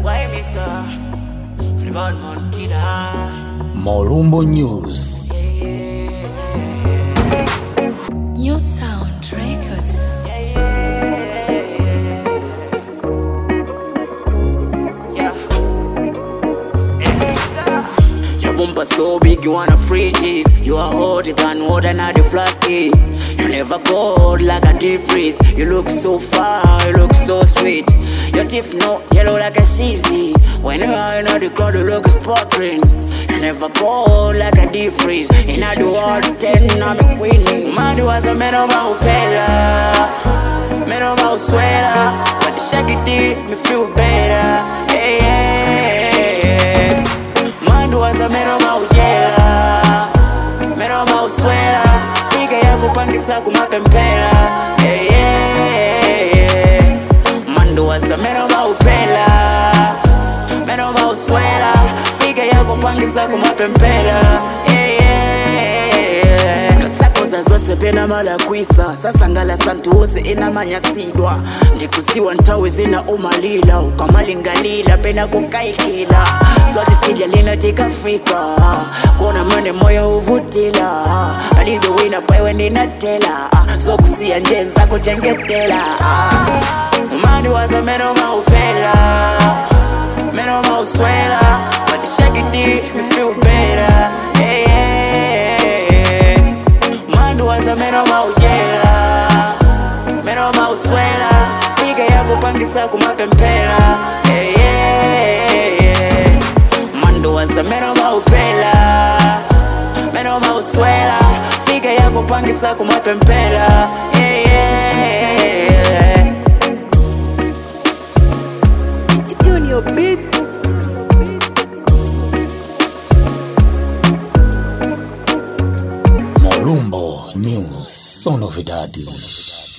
Why Mr. For the bad man killer. Molumbo News. New Sound Records. Your bumper so big, you wanna free cheese. You are hot, you can water not the flasky. You never cold like a deep freeze. You look so far, you look so sweet. Your teeth no yellow like a cheesy. When you are in the crowd, you look sparkling. You never cold like a deep freeze. In a do all 10, I'm a queen. Man, was a man of my upela. Man of my sweater. But the shaky did me feel better. Hey, hey. Man, was a man of my ujela. Man of my sweater. Fika ya kupangisa kumapempela. Hey, hey. Man, was a man of my upela. Man of my sweater. Fika ya kupangisa kumapempela. Hey, hey. Kasakoza zose pena mala kuisa. Sasa ngala santu wose ina manyasidwa. Ndikusiwa ntawe zina umalila. Ukamalingalila pena kukaikila. Swati silya lina tika Afrika. Kona mane moyo uvutila. Alibe wina paiwe nina tela. So kusia njenza kujengetela. Mani waza meno maupela. Meno mauswela. But the shaky did me feel better. Hey, hey. Mani waza meno maujela. Meno mauswela. Fika ya kupangisa kumapempela. Hey, hey. Mando waza meno maupela. Meno mauswela. Fika ya kupangisa kumapempela. Hey, hey. Junior Beat. Molumbo News. Só novidades.